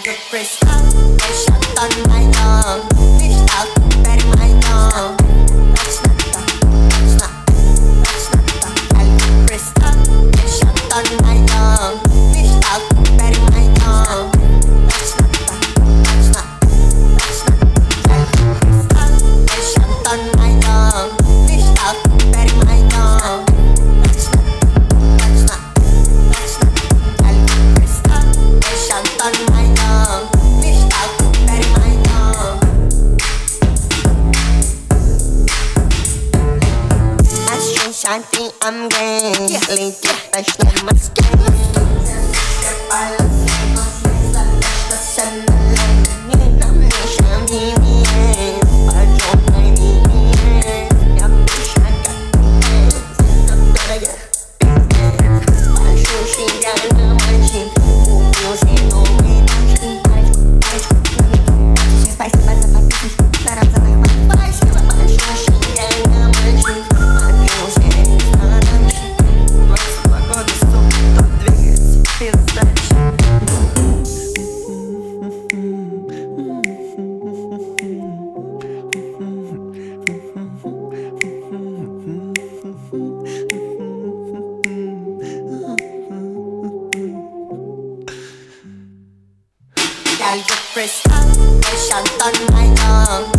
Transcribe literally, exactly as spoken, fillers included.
Geldi kristal, yaşatan aydan. Kristal, benim aydan. Başlatta, başla, başlatta. Geldi kristal, yaşatan aydan. Kristal, benim aydan. Başlatta, başla, başlatta. Geldi kristal, yaşatan aydan. Kristal, benim aydan. Başlatta, başla, başlatta. Geldi kristal, yaşatan aydan. Kristal, benim aydan. I see something I'm getting. Lady, başlama skin. Geldi kristal, yaşatan aydan.